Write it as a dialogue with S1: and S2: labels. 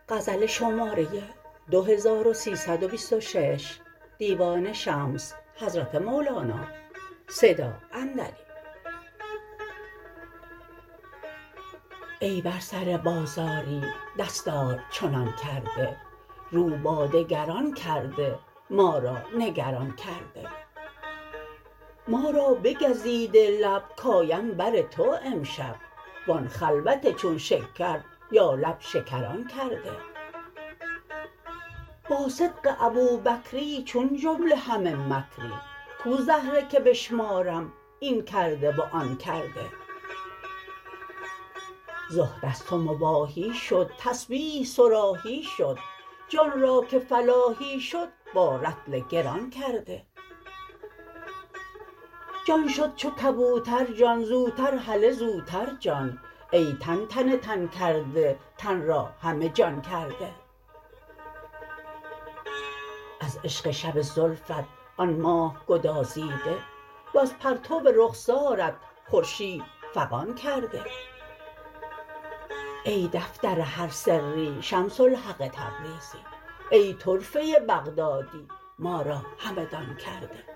S1: غزل شماره 2326 دیوان شمس حضرت مولانا صدا اندری. ای بر سر بازاری دستار چنان کرده، رو با دگران کرده ما را نگران کرده. ما را بگزیده لب کایم بر تو امشب، وان خلوت چون شکر یا لب شکران کرده. با صدق ابوبکری چون جمله همه مکری، کو زهره که بشمارم این کرده و آن کرده. زهد از تو مباحی شد تسبیح صراحی شد، جان را که فلاحی شد با رطل گران کرده. جان شد چو کبوتر جان زوتر هله زوتر جان، ای تن تن تن کرده تن را همه جان کرده. از عشق شب زلفت آن ماه گدازیده، وز پرتو رخسارت خورشید فغان کرده. ای دفتر هر سری شمس الحق تبریزی، ای طرفه بغدادی ما را همدان کرده.